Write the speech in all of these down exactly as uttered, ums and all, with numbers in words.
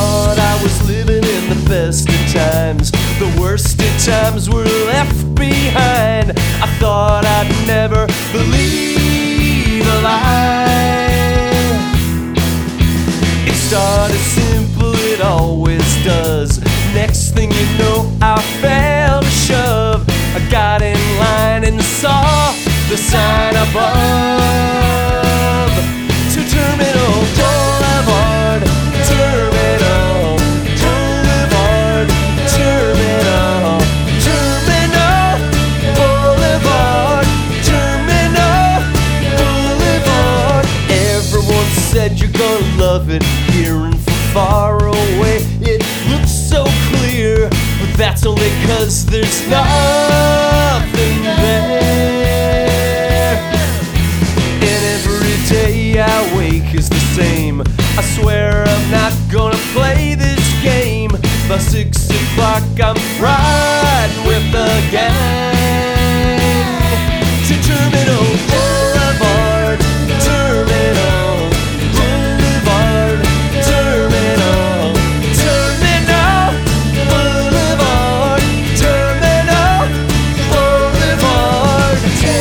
thought I was living in the best of times. The worst of times were left behind. I thought I'd never believe a lie. It started simple, it always does. Next thing you know, I felt a shove. I got in line and saw the sign above. To Terminal Boulevard, Terminal Boulevard, Terminal, Terminal Boulevard, Terminal Boulevard. Everyone said you're gonna love it, hearing from far away. It looks so clear, but that's only 'cause there's nothing there. And every day I wake is the same. I swear I'm not gonna play this game. By six o'clock I'm riding with the gang. To Terminal Boulevard, Terminal Boulevard, Terminal, Terminal Boulevard, Terminal Boulevard.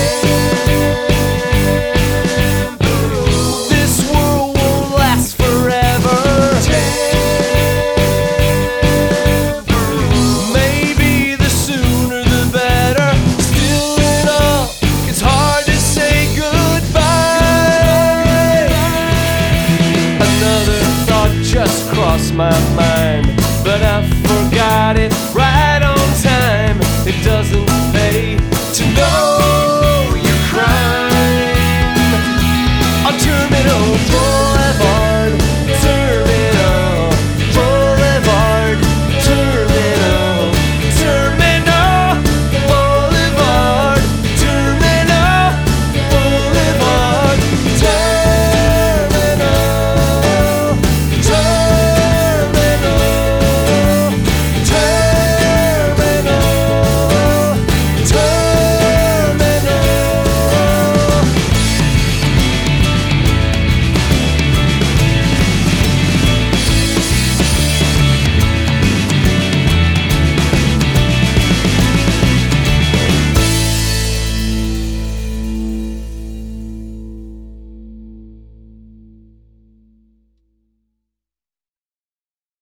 This world won't last forever. Maybe the sooner the better. Still in all, it's hard to say goodbye. Another thought just crossed my mind, but I forgot it right